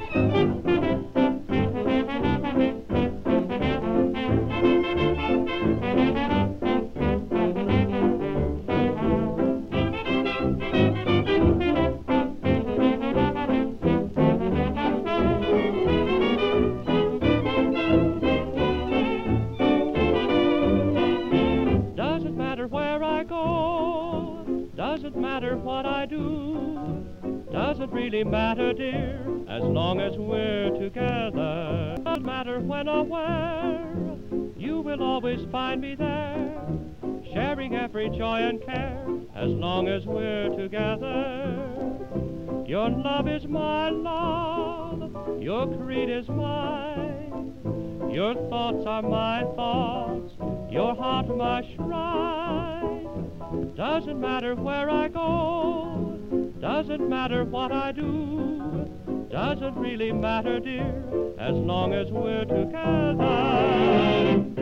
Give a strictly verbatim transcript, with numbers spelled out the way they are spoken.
Doesn't matter where I go, doesn't matter what I do, doesn't really matter, dear, as long as we're together. Doesn't matter when or where, you will always find me there, sharing every joy and care, as long as we're together. Your love is my love, your creed is mine, your thoughts are my thoughts, your heart my shrine. Doesn't matter where I go, doesn't matter what I do, doesn't really matter, dear, as long as we're together.